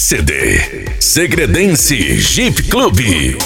CD Segredense Jeep Club.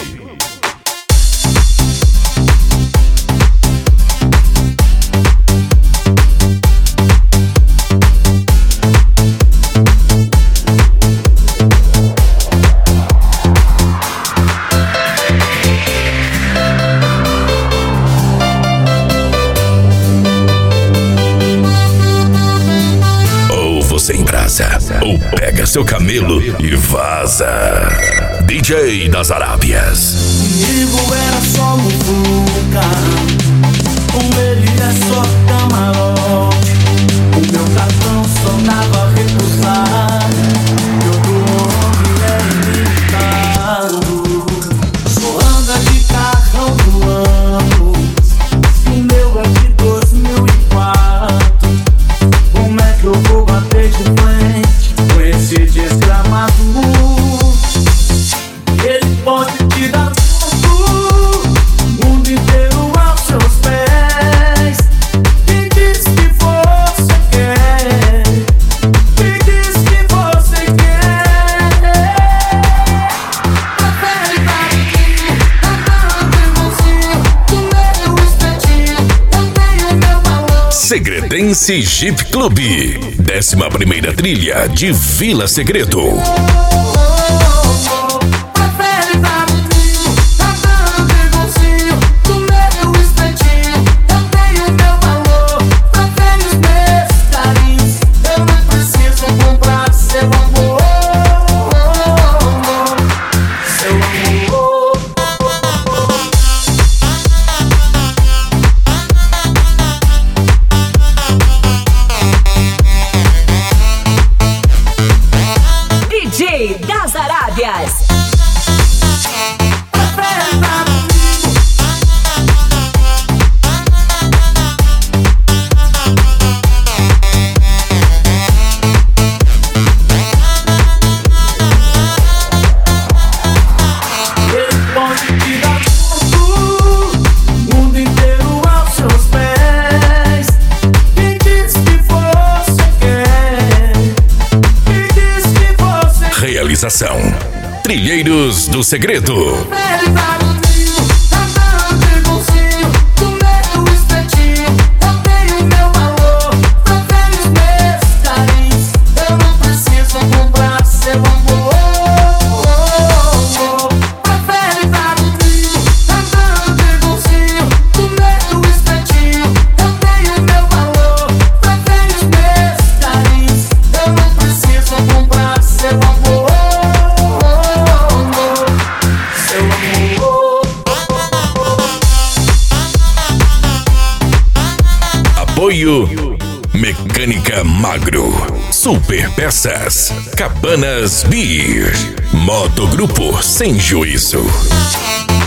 Sem brasa, ou pega seu camelo e vaza. DJ das Arábias. Comigo era só muvuca, com ele é só camarote. O meu cartão só dava recusar, e o do homem é limitado. Só anda de carrão do ano, o meu é de 2004. Como é que eu vou bater de frente com esse desgramado? Ele pode te dar tudo, o mundo inteiro aos seus pés. Me diz que você quer, me diz que você quer. Prefere barulhinho, andando em mãozinho, do meu espetinho, eu tenho meu valor. Segredense Jeep Club, 11ª trilha de Vila Segredo. Prefere barulhinho, andando em mãozinho, do meu espetinho, eu tenho meu valor. Prefere os meus carinhos, eu não preciso comprar seu amor. Seu amor. DJ das Arábias. Prefere barulhinho. Ele pode te dar tudo, o mundo inteiro aos seus pés. Me diz que você quer, me diz que você quer. Realização Trilheiros do Segredo. Prefere barulhinho, andando de bolsinho, do meu espetinho, eu tenho meu valor. Prefere os meus carinhos, eu não preciso comprar seu amor. Prefere barulhinho, andando de bolsinho, do meu espetinho, eu tenho meu valor. Prefere os meus carinhos, eu não preciso comprar seu amor. Seu amor. Apoio Mecânica Magro, Super Peças, Cabanas Beer, Moto Grupo Sem Juízo.